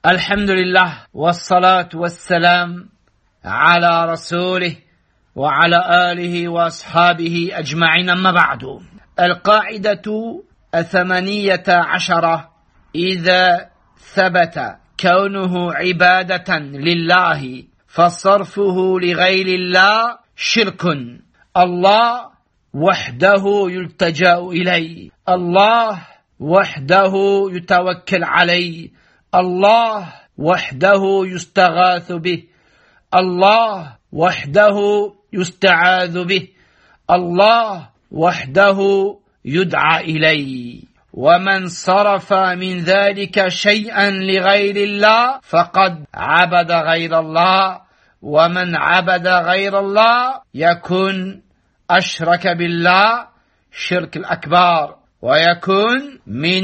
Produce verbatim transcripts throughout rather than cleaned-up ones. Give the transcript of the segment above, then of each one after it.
الحمد لله والصلاة والسلام على رسوله وعلى آله وأصحابه أجمعين. أما بعد، القاعدة الثمانية عشرة: إذا ثبت كونه عبادة لله فصرفه لغير الله شرك. الله وحده يلتجأ إليه، الله وحده يتوكل عليه، الله وحده يستغاث به، الله وحده يستعاذ به، الله وحده يدعى إليه. ومن صرف من ذلك شيئا لغير الله فقد عبد غير الله، ومن عبد غير الله يكون أشرك بالله شرك الأكبر ويكون من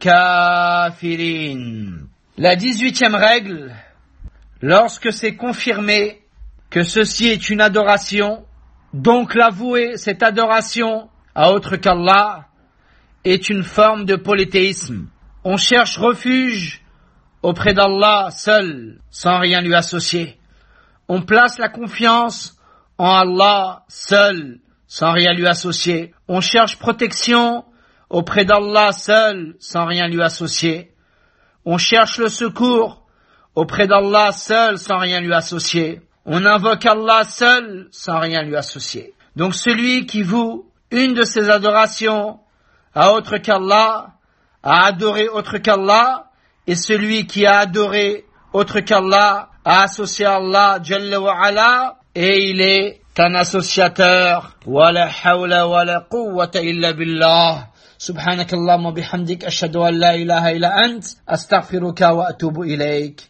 الكافرين. La dix-huitième règle: lorsque c'est confirmé que ceci est une adoration, donc l'avouer cette adoration à autre qu'Allah est une forme de polythéisme. On cherche refuge auprès d'Allah seul, sans rien lui associer. On place la confiance en Allah seul, sans rien lui associer. On cherche protection auprès d'Allah seul, sans rien lui associer. On cherche le secours auprès d'Allah seul, sans rien lui associer. On invoque Allah seul, sans rien lui associer. Donc celui qui voue une de ces adorations à autre qu'Allah, a adoré autre qu'Allah, et celui qui a adoré autre qu'Allah, a associé Allah Jalla wa Ala, et il est un associateur. Wa la hawla wa la quwwata illa billah. سبحانك اللهم وبحمدك أشهد أن لا إله إلا أنت أستغفرك وأتوب إليك.